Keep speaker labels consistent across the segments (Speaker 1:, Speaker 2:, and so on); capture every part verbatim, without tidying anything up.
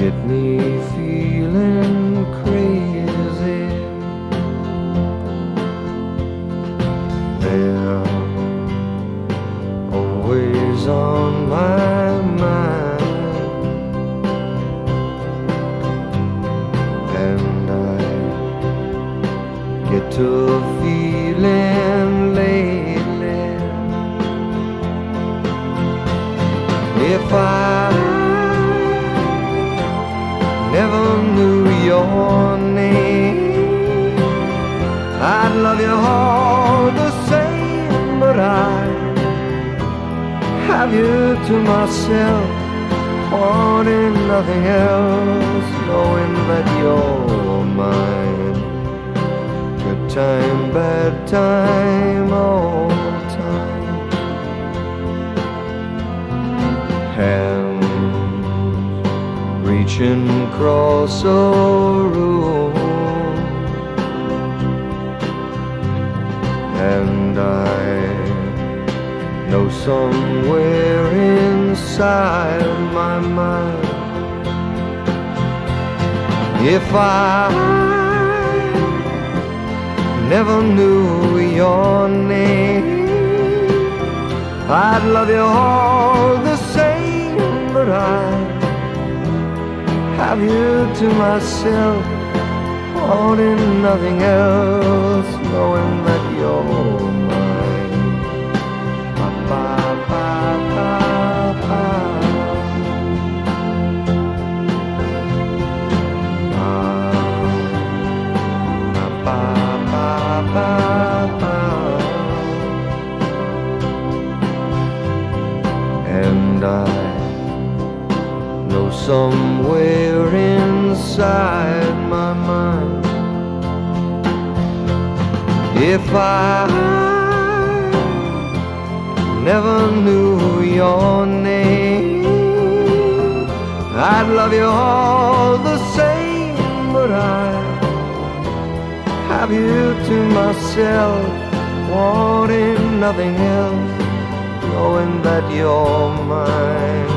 Speaker 1: get me feeling crazy. They're always on my mind, and I get to feeling lately, if I never knew your name, I'd love you all the same, but I have you to myself, wanting nothing else, knowing that you're mine. Good time, bad time, all the time. Hands reaching across a room, and I know somewhere inside my mind, if I never knew your name, I'd love you all the same, but I have you to myself, wanting nothing else, knowing that you're mine. Ba, ba, ba, ba. Ba, ba, ba, ba, ba. And I know somewhere inside my mind, if I never knew your name, I'd love you all the same, but I have you to myself, wanting nothing else, knowing that you're mine.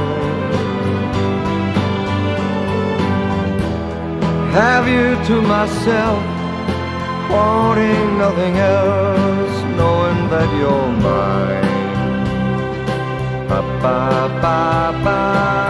Speaker 1: Have you to myself, wanting nothing else, knowing that you're mine. Ba ba ba ba.